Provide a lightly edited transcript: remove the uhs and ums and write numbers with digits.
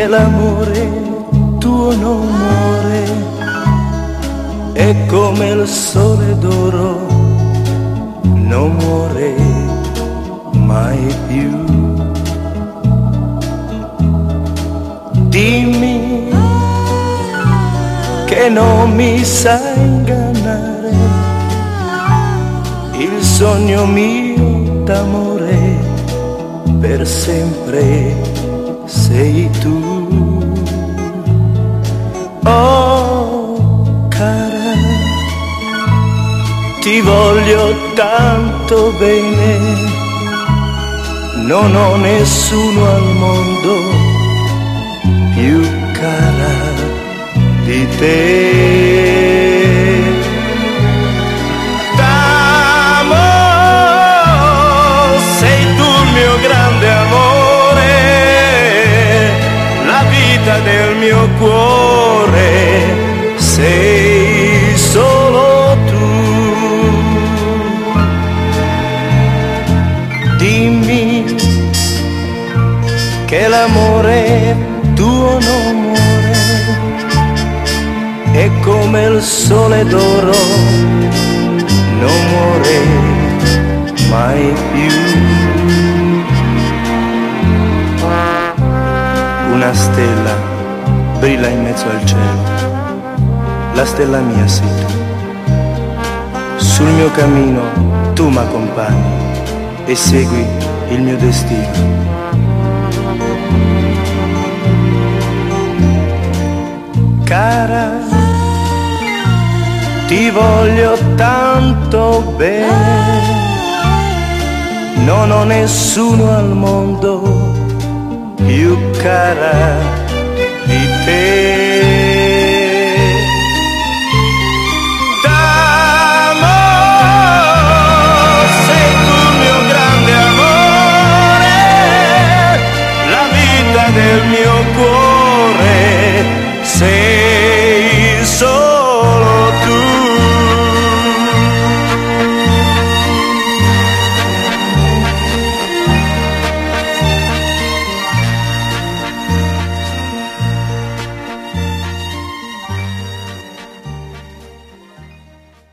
che l'amore tuo non muore, è come il sole d'oro, non muore mai più. Dimmi che non mi sai ingannare, il sogno mio d'amore per sempre sei tu. Oh cara, ti voglio tanto bene, non ho nessuno al mondo più cara di te. T'amo, sei tu il mio grande amore, la vita del mio cuore, sei solo tu. Dimmi che l'amore tuo non muore, è come il sole d'oro, non muore mai più. Una stella brilla in mezzo al cielo, la stella mia sei tu. Sul mio cammino tu m'accompagni e segui il mio destino. Cara, ti voglio tanto bene, non ho nessuno al mondo più cara